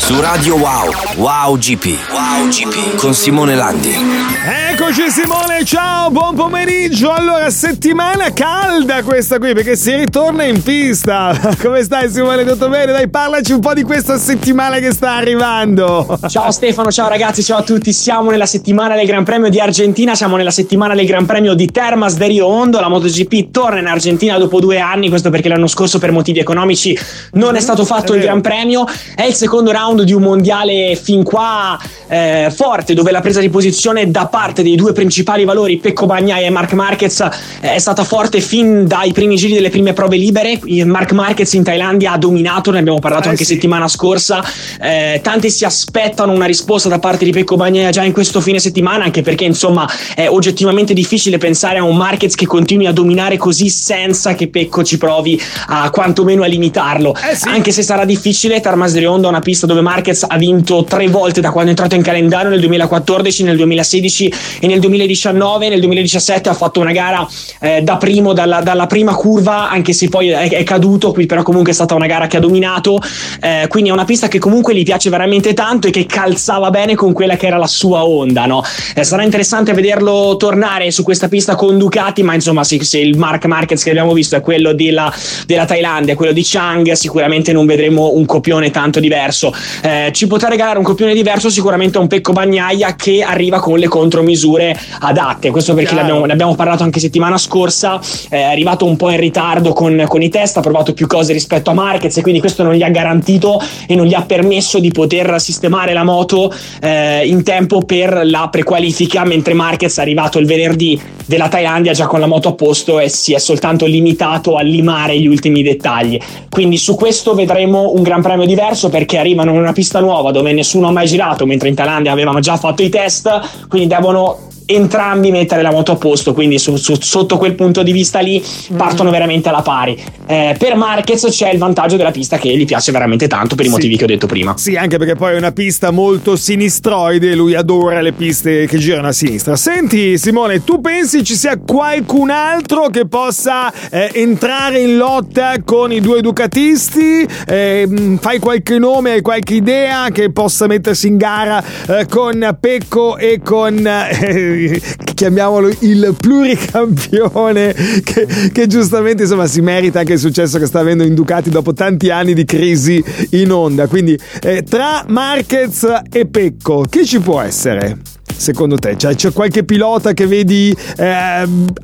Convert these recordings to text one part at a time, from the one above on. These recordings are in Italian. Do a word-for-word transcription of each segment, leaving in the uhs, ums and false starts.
Su Radio Wow, Wow G P, Wow G P con Simone Landi. Eccoci Simone, ciao, buon pomeriggio. Allora, settimana calda questa qui perché si ritorna in pista. Come stai Simone, tutto bene? Dai, parlaci un po' di questa settimana che sta arrivando. Ciao Stefano, ciao ragazzi, ciao a tutti. Siamo nella settimana del Gran Premio di Argentina, siamo nella settimana del Gran Premio di Termas de Rio Hondo. La MotoGP torna in Argentina dopo due anni, questo perché l'anno scorso per motivi economici non è stato fatto il Gran Premio. È il secondo round di un mondiale fin qua eh, forte, dove la presa di posizione da parte dei due principali valori, Pecco Bagnaia e Marc Marquez, eh, è stata forte fin dai primi giri delle prime prove libere. Marc Marquez in Thailandia ha dominato, ne abbiamo parlato eh, anche sì. settimana scorsa. Eh, tanti si aspettano una risposta da parte di Pecco Bagnaia già in questo fine settimana, anche perché insomma è oggettivamente difficile pensare a un Marquez che continui a dominare così senza che Pecco ci provi a quantomeno a limitarlo. Eh, sì. Anche se sarà difficile, Termas de Rio Hondo è una pista dove Marquez ha vinto tre volte da quando è entrato in calendario, nel duemilaquattordici, nel duemilasedici e nel duemiladiciannove. Nel duemiladiciassette ha fatto una gara eh, da primo dalla, dalla prima curva, anche se poi è, è caduto, qui però comunque è stata una gara che ha dominato, eh, quindi è una pista che comunque gli piace veramente tanto e che calzava bene con quella che era la sua onda, no? Eh, sarà interessante vederlo tornare su questa pista con Ducati, ma insomma se, se il Marc Marquez che abbiamo visto è quello della, della Thailandia, quello di Chang, sicuramente non vedremo un copione tanto diverso. Eh, ci potrà regalare un copione diverso sicuramente un Pecco Bagnaia che arriva con le contromisure adatte, questo perché ne abbiamo, ne abbiamo parlato anche settimana scorsa. È arrivato un po' in ritardo con, con i test, ha provato più cose rispetto a Marquez e quindi questo non gli ha garantito e non gli ha permesso di poter sistemare la moto eh, in tempo per la prequalifica, mentre Marquez è arrivato il venerdì della Thailandia già con la moto a posto e si è soltanto limitato a limare gli ultimi dettagli. Quindi su questo vedremo un Gran Premio diverso, perché arrivano in una pista nuova dove nessuno ha mai girato, mentre in Thailandia avevano già fatto i test, quindi devono entrambi mettere la moto a posto, quindi su, su, sotto quel punto di vista lì partono mm. veramente alla pari. Eh, per Marquez c'è il vantaggio della pista che gli piace veramente tanto per i sì. motivi che ho detto prima. Sì, anche perché poi è una pista molto sinistroide, lui adora le piste che girano a sinistra. Senti Simone, tu pensi ci sia qualcun altro che possa eh, entrare in lotta con i due ducatisti? Eh, fai qualche nome, hai qualche idea che possa mettersi in gara eh, con Pecco e con eh, chiamiamolo il pluricampione che, che giustamente insomma si merita anche il successo che sta avendo in Ducati dopo tanti anni di crisi in Honda. Quindi eh, tra Marquez e Pecco chi ci può essere secondo te? Cioè, c'è qualche pilota che vedi eh, a,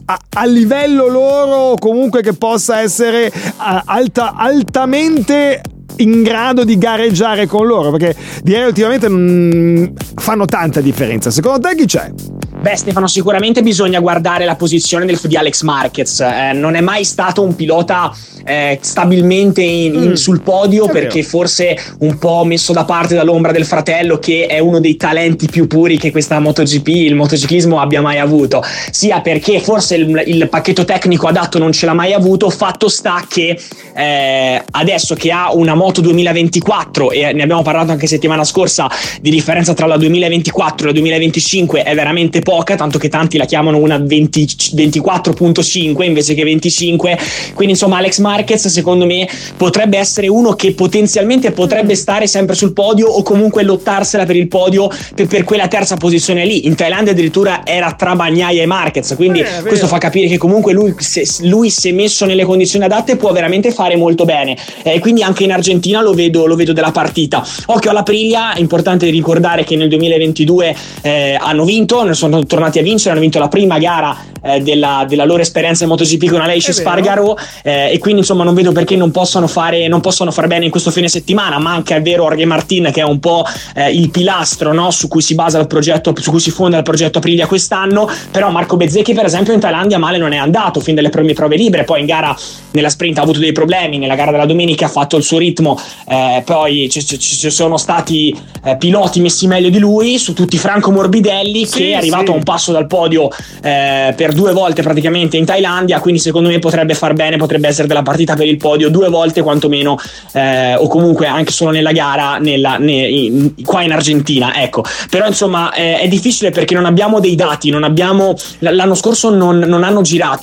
a livello loro comunque che possa essere a, alta, altamente in grado di gareggiare con loro? Perché direi ultimamente mh, fanno tanta differenza. Secondo te chi c'è? Beh Stefano, sicuramente bisogna guardare la posizione del, di Alex Marquez. Eh, non è mai stato un pilota eh, stabilmente in, in, mm. sul podio, perché forse un po' messo da parte dall'ombra del fratello, che è uno dei talenti più puri che questa MotoGP, il motociclismo abbia mai avuto, sia perché forse il, il pacchetto tecnico adatto non ce l'ha mai avuto. Fatto sta che eh, adesso che ha una moto duemilaventiquattro, e ne abbiamo parlato anche settimana scorsa, di differenza tra la duemilaventiquattro e la duemilaventicinque è veramente poca, tanto che tanti la chiamano una venti, ventiquattro virgola cinque invece che venticinque. Quindi insomma Alex Marquez secondo me potrebbe essere uno che potenzialmente potrebbe stare sempre sul podio, o comunque lottarsela per il podio per, per quella terza posizione lì. In Thailandia addirittura era tra Bagnaia e Marquez, quindi eh, questo fa capire che comunque lui se, lui se messo nelle condizioni adatte può veramente fare molto bene, e eh, quindi anche in Argentina lo vedo, lo vedo della partita. Occhio alla Aprilia, è importante ricordare che nel duemilaventidue eh, hanno vinto, ne sono tornati a vincere, hanno vinto la prima gara eh, della, della loro esperienza in MotoGP con Aleix Espargaró, eh, e quindi insomma non vedo perché non possano fare non possono fare bene in questo fine settimana. Manca, è vero, Jorge Martin, che è un po' eh, il pilastro, no, su cui si basa il progetto, su cui si fonda il progetto Aprilia quest'anno, però Marco Bezzecchi per esempio in Thailandia male non è andato fin dalle prime prove libere, poi in gara nella sprint ha avuto dei problemi, nella gara della domenica ha fatto il suo ritmo, eh, poi ci, ci, ci sono stati eh, piloti messi meglio di lui, su tutti Franco Morbidelli, sì, che è arrivato sì. a un passo dal podio eh, per due volte praticamente in Thailandia, quindi secondo me potrebbe far bene, potrebbe essere della partita per il podio due volte quantomeno, eh, o comunque anche solo nella gara nella, ne, in, qua in Argentina, ecco. Però insomma eh, è difficile perché non abbiamo dei dati, non abbiamo, l'anno scorso non, non hanno girato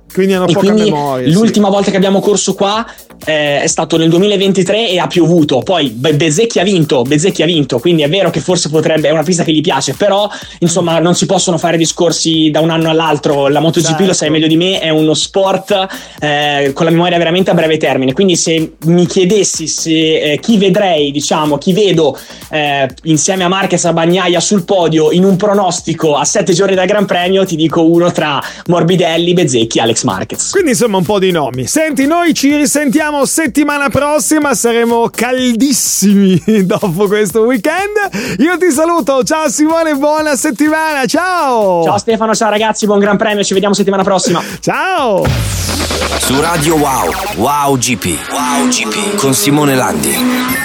Quindi hanno e poca quindi memoria. L'ultima sì. volta che abbiamo corso qua eh, è stato nel duemilaventitré e ha piovuto. Poi Be- Bezzecchi ha vinto, Bezzecchi ha vinto, quindi è vero che forse potrebbe, è una pista che gli piace, però insomma non si possono fare discorsi da un anno all'altro. La MotoGP, certo, lo sai meglio di me, è uno sport eh, con la memoria veramente a breve termine. Quindi se mi chiedessi se eh, chi vedrei, diciamo, chi vedo eh, insieme a Marquez, a Bagnaia sul podio in un pronostico a sette giorni dal Gran Premio, ti dico uno tra Morbidelli, Bezzecchi, Alex Marquez. Quindi insomma un po' di nomi. Senti, noi ci risentiamo settimana prossima, saremo caldissimi dopo questo weekend. Io ti saluto, ciao Simone, buona settimana, ciao! Ciao Stefano, ciao ragazzi, buon Gran Premio, ci vediamo settimana prossima. Ciao! Su Radio Wow, Wow G P, Wow G P con Simone Landi.